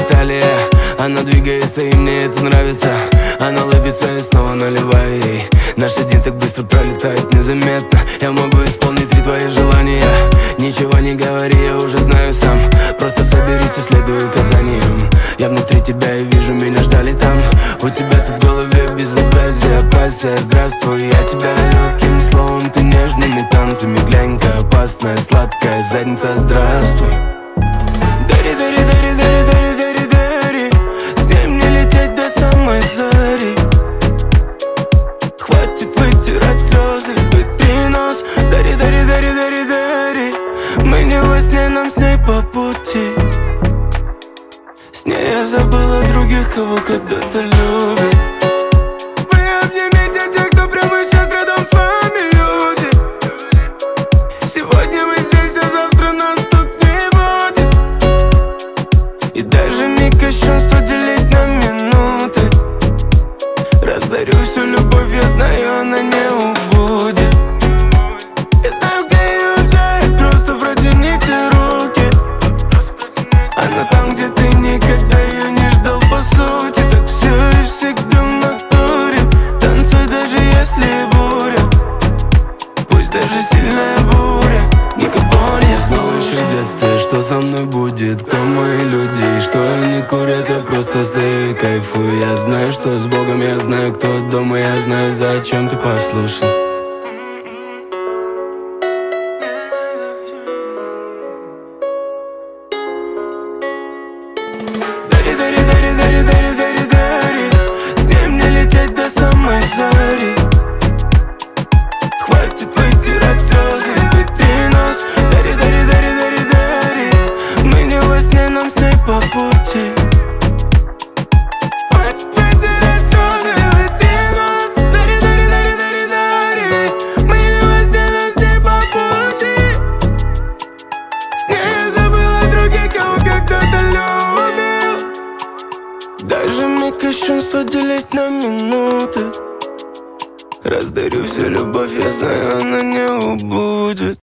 талия. Она двигается, и мне это нравится. Она улыбится, и снова наливаю ей. Наш день так быстро пролетает незаметно. Я могу исполнить 3 твои желания. Ничего не говори, я уже знаю сам. Просто соберись и следуй указаниям. Я внутри тебя и вижу, меня ждали там. У тебя тут в голове безобразие, пассия. Здравствуй, я тебя легким словом, ты нежными танцами. Глянь-ка, опасная, сладкая задница, здравствуй. Дари, дари, дари, дари, дари, дари, дари. С ней мне лететь до самой зари. Хватит вытирать слезы, вытри нос. Дари, дари, дари, дари, дари. Мы не во сне, нам с ней по пути. С ней я забыла других, кого когда-то любят. Вы обнимите тех, кто прямо сейчас рядом с вами, люди. Сегодня мы здесь, а завтра нас тут не будет. И даже миг кощунства делить на минуты. Раздарю всю любовь, я знаю, она не убудет. Я знаю, где ее взять, просто протяните руки. Она там, где ты никогда ее не ждал, по сути. Так все и всегда в натуре. Танцуй, даже если буря. Пусть даже сильная буря никого не слушай. Еще в детстве, что со мной будет, кто мои люди, и что они курят, я просто стою и кайфую. Я знаю, что с Богом, я знаю, кто дома, я знаю, зачем ты послушал. Дари, дари, дари, дари, дари, дари, дари. С ней мне лететь до самой зари. Хватит вытирать слезы, вытри нос. Дари, дари, дари, дари, дари. Мы не во сне, нам с ней по пути. Хватит вытирать слезы, вытри нос. Дари, дари, дари, дари, дари. Мы не во сне, нам с ней по пути. С ней я забыла других, кого когда-то любил. Даже миг кощунства делить на минуты. Раздарю всю любовь, я знаю, она не убудет.